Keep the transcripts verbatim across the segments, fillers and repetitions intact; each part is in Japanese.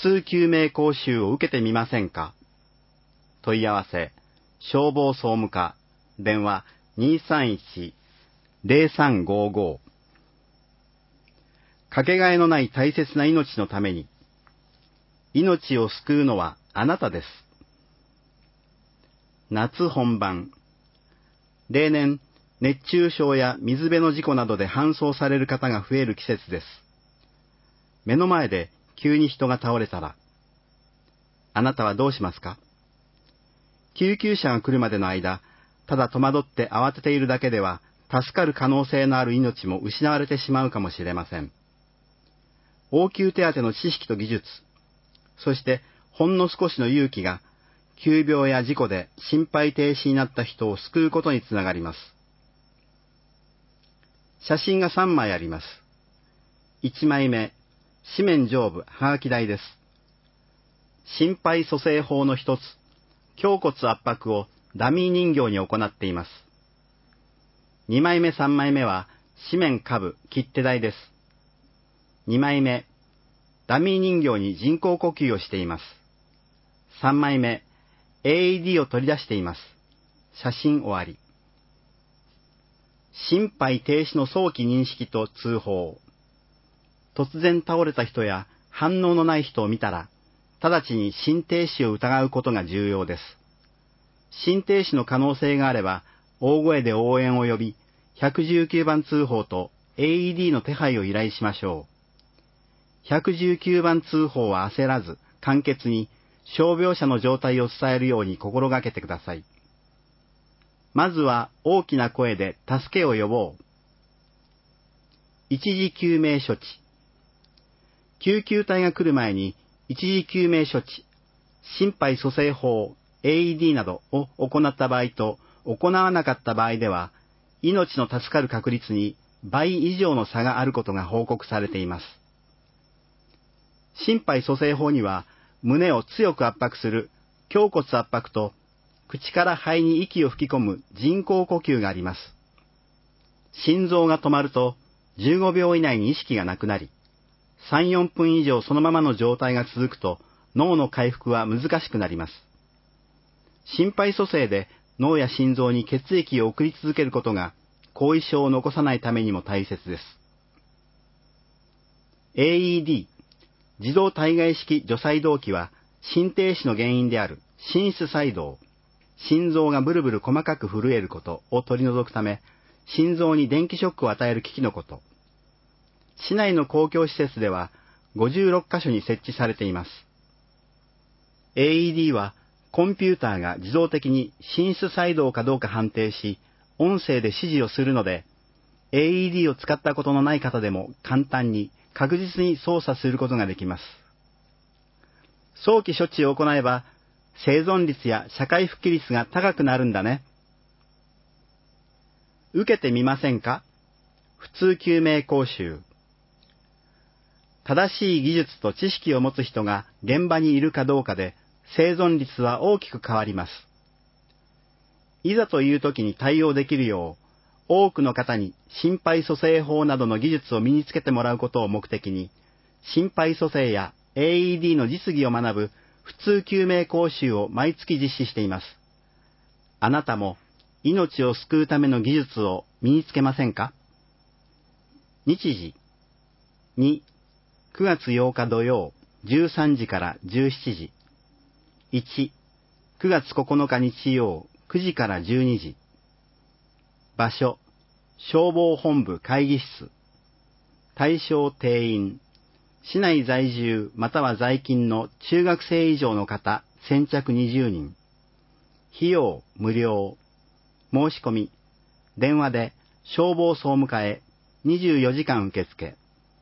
通救命講習を受けてみませんか？問い合わせ、消防総務課、電話 にーさんいち ゼロさんごご。かけがえのない大切な命のために、命を救うのはあなたです。夏本番。例年、熱中症や水辺の事故などで搬送される方が増える季節です。目の前で急に人が倒れたら、あなたはどうしますか？救急車が来るまでの間、ただ戸惑って慌てているだけでは、助かる可能性のある命も失われてしまうかもしれません。応急手当の知識と技術、そしてほんの少しの勇気が、急病や事故で心肺停止になった人を救うことにつながります。写真がさんまいあります。いちまいめ、紙面上部はがき台です。心肺蘇生法の一つ、胸骨圧迫をダミー人形に行っています。にまいめさんまいめは紙面下部切手台です。にまいめ、ダミー人形に人工呼吸をしています。さんまいめ、エーイーディー を取り出しています。写真終わり。心肺停止の早期認識と通報。突然倒れた人や反応のない人を見たら、直ちに心停止を疑うことが重要です。心停止の可能性があれば、大声で応援を呼び、ひゃくじゅうきゅうばん通報と エーイーディー の手配を依頼しましょう。ひゃくじゅうきゅうばん通報は焦らず、簡潔に、傷病者の状態を伝えるように心がけてください。まずは大きな声で助けを呼ぼう。一時救命処置。救急隊が来る前に一時救命処置、心肺蘇生法、エーイーディー などを行った場合と行わなかった場合では、命の助かる確率に倍以上の差があることが報告されています。心肺蘇生法には、胸を強く圧迫する胸骨圧迫と、口から肺に息を吹き込む人工呼吸があります。心臓が止まると、じゅうごびょう以内に意識がなくなり、さん、よんぷん以上そのままの状態が続くと、脳の回復は難しくなります。心肺蘇生で脳や心臓に血液を送り続けることが、後遺症を残さないためにも大切です。エーイーディー、自動体外式除細動器は、心停止の原因である心室細動、心臓がブルブル細かく震えることを取り除くため、心臓に電気ショックを与える機器のこと。市内の公共施設ではごじゅうろっかしょに設置されています。エーイーディー はコンピューターが自動的に心室細動かどうか判定し、音声で指示をするので、エーイーディー を使ったことのない方でも簡単に確実に操作することができます。早期処置を行えば、生存率や社会復帰率が高くなるんだね。受けてみませんか？普通救命講習。正しい技術と知識を持つ人が現場にいるかどうかで生存率は大きく変わります。いざという時に対応できるよう、多くの方に心肺蘇生法などの技術を身につけてもらうことを目的に、心肺蘇生や エーイーディー の実技を学ぶ普通救命講習を毎月実施しています。あなたも命を救うための技術を身につけませんか？日時に、くがつようか土曜じゅうさんじからじゅうしちじ。いち、くがつここのか日曜くじからじゅうにじ。場所、消防本部会議室。対象定員、市内在住または在勤の中学生以上の方先着にじゅうにん。費用無料。申し込み、電話で消防総務課へにじゅうよじかん受付。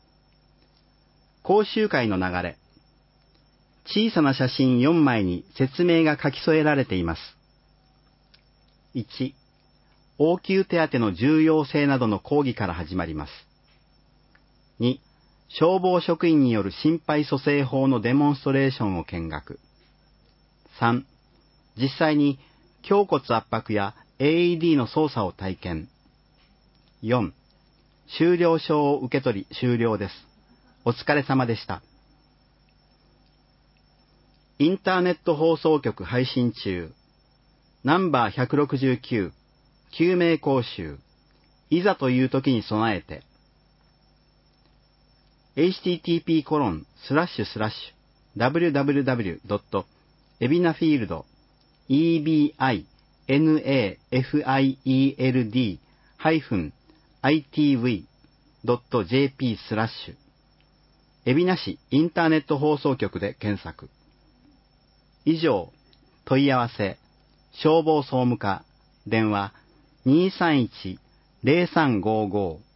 講習会の流れ。小さな写真よんまいに説明が書き添えられています。いち、応急手当の重要性などの講義から始まります。に、消防職員による心肺蘇生法のデモンストレーションを見学。さん、実際に胸骨圧迫や エーイーディー の操作を体験。よん、終了証を受け取り終了です。お疲れ様でした。 インターネット放送局配信中。ナンバーひゃくろくじゅうきゅう、救命講習。いざという時に備えて。エイチティーティーピーコロンスラッシュスラッシュダブリュダブリュダブリュドットエビナフィールド イービーアイエヌエーエフアイイーエルディー ハイフン アイティーブイ ドット ジェーピー スラッシュ海老名市インターネット放送局で検索。以上、問い合わせ、消防総務課、電話 にーさんいち ゼロさんごーごー